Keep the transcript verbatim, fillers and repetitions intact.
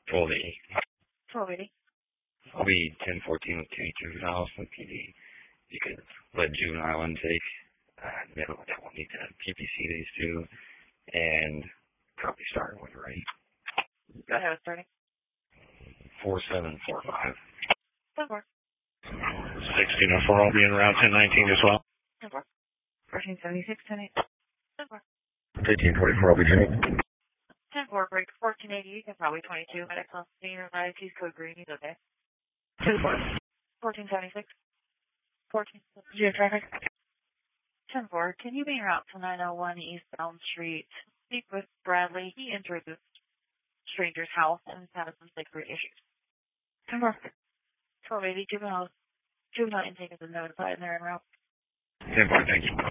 twelve eighty. twelve eighty. I'll be ten fourteen with Kenny Juveniles with P D. You could let juvenile intake. Uh, never that will need to P P C these two. And probably start with right. Go ahead, starting. four seven four five. ten four. sixteen oh four, I'll be in route ten nineteen as well. ten four. fourteen seventy-six, ten eight. ten four. fifteen forty-four, I'll be Jimmy. ten four, break fourteen eighty, you can probably twenty-two. Medic on senior life, he's code green, he's okay. ten four. fourteen seventy-six. fourteen. Geo traffic. ten four, can you be in route to nine oh one East Elm Street? Speak with Bradley. He entered this stranger's house and is having some secret issues. ten four. twelve eighty, juvenile, juvenile intake has been notified and they're en route. ten four, thank you.